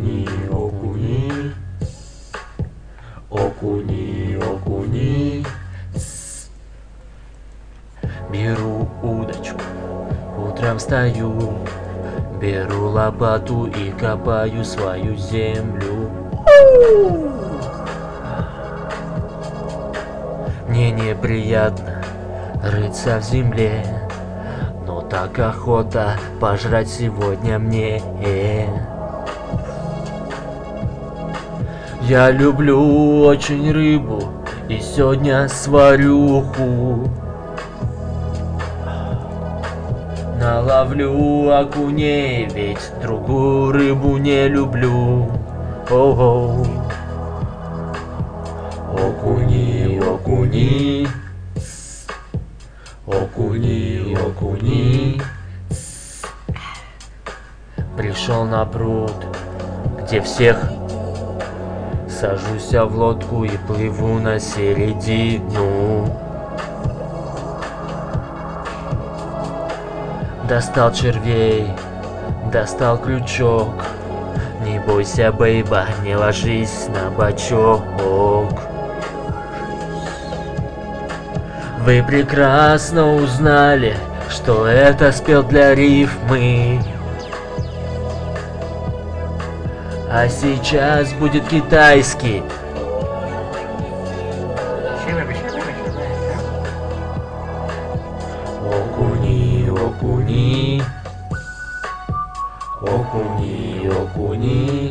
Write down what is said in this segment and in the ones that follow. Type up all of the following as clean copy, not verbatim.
Окуни, окуни, окуни, окуни. Беру удочку, утром встаю, беру лопату и копаю свою землю. Мне неприятно рыться в земле, но так охота пожрать сегодня мне. Я люблю очень рыбу и сегодня сварю уху. Наловлю окуней, ведь другую рыбу не люблю. Ого. Окуни, окуни, окуни, окуни. Пришел на пруд, где всех. Сажусь в лодку и плыву на середину. Достал червей, достал крючок. Не бойся, бейба, не ложись на бочок. Вы прекрасно узнали, что это спел для рифмы. А сейчас будет китайский. Окуни, окуни, окуни, окуни,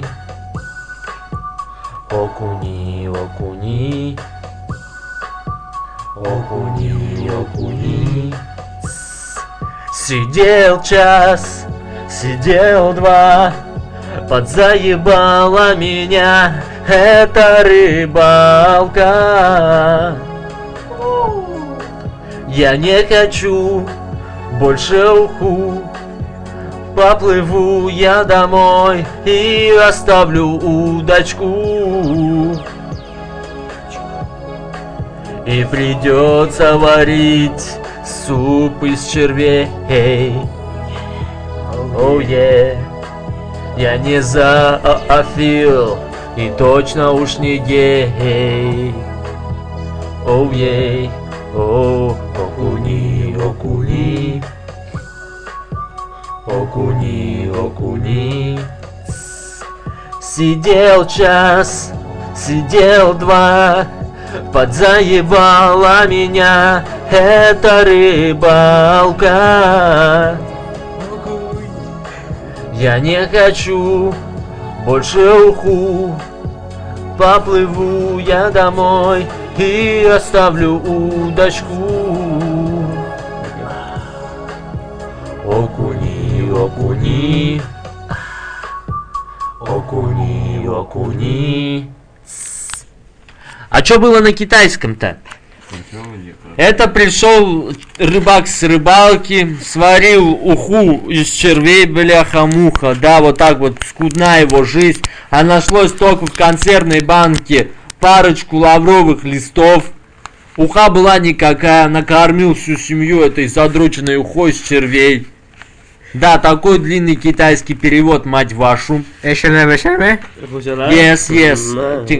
окуни, окуни, окуни, окуни. Сидел час, сидел два, подзаебала меня эта рыбалка. Я не хочу больше уху. Поплыву я домой и оставлю удочку. И придется варить суп из червей. Oh yeah. Я не зоофил и точно уж не гей. Oh yeah. О, окуни, окуни, окуни, окуни. Сидел час, сидел два, подзаебала меня эта рыбалка. Я не хочу больше уху. Поплыву я домой и оставлю удочку. Окуни, окуни, окуни, окуни. А что было на китайском-то? Это пришел рыбак с рыбалки, сварил уху из червей, бляха-муха. Да, вот так вот скудна его жизнь. А нашлось только в консервной банке парочку лавровых листов. Уха была никакая, накормил всю семью этой задроченной ухой с червей. Да, такой длинный китайский перевод, мать вашу. Yes, yes.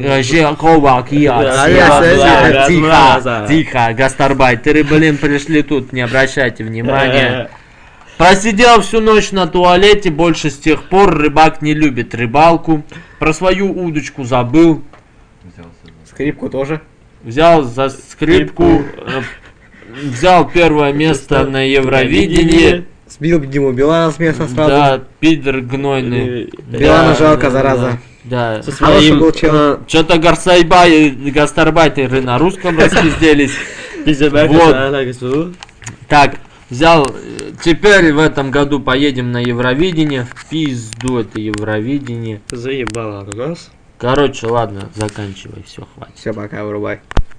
Тихо, гастарбайтеры, блин, пришли тут, не обращайте внимания. Просидел всю ночь на туалете, больше с тех пор рыбак не любит рыбалку. Про свою удочку забыл. Скрипку тоже. Взял за скрипку, взял первое место на Евровидении. Сбил Диму Билана с места сразу. Да, пидор гнойный. Билана жалко, зараза. Да. Хороший был чел. Что-то гастарбайтеры на русском распизделись. Вот. Так, взял. Теперь в этом году поедем на Евровидение. В пизду это Евровидение. Заебало у нас. Короче, ладно, заканчивай, все, хватит. Все, пока, вырубай.